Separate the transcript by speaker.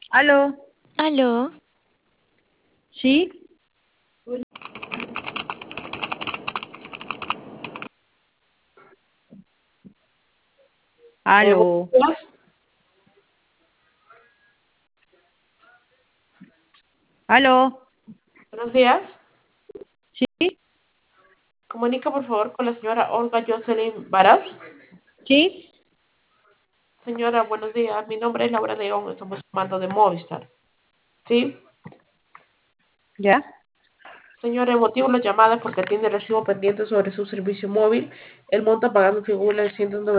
Speaker 1: Aló,
Speaker 2: Aló,
Speaker 1: ¿sí?
Speaker 3: Buenos
Speaker 1: Aló,
Speaker 3: días.
Speaker 1: aló,
Speaker 3: Buenos días.
Speaker 1: ¿sí?
Speaker 3: Comunica por favor con la señora Olga Jocelyn Varas.
Speaker 1: ¿Sí?
Speaker 3: Señora, buenos días. Mi nombre es Laura León. Estamos llamando de Movistar. ¿Sí?
Speaker 1: ¿Ya?
Speaker 3: Señora, el motivo de la llamada es porque tiene recibo pendiente sobre su servicio móvil. El monto a pagar figura en